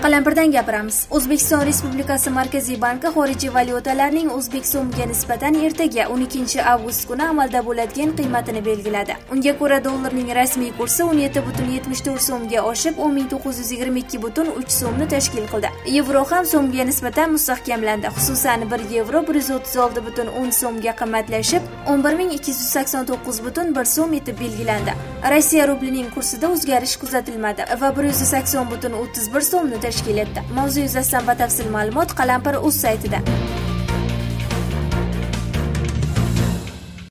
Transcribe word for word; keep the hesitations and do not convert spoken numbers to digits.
Qalampirdan gapiramiz. O'zbekiston Respublikasi Markaziy banki xorijiy valyutalarning o'zbek so'miga nisbatan ertaga o'n ikkinchi avgust kuni amalda bo'ladigan qiymatini belgiladi. Unga ko'ra dollarning rasmiy kursi o'n yetti butun yetmish to'rt so'mga oshib o'n ming to'qqiz yuz yigirma ikki butun uch so'mni tashkil qildi. Yevro ham so'mga nisbatan mustahkamlandi. Xususan bir yevro bir yuz o'ttiz olti butun o'n so'mga qimmatlashib, o'n bir ming ikki yuz sakson to'qqiz butun bir so'm etib belgilandi. Rossiya rublining kursida o'zgarish kuzatilmadi va bir yuz sakson butun o'ttiz bir so'mni tashkil etdi. Mavzu yuzasidan batafsil ma'lumot Qalampir.uz saytida.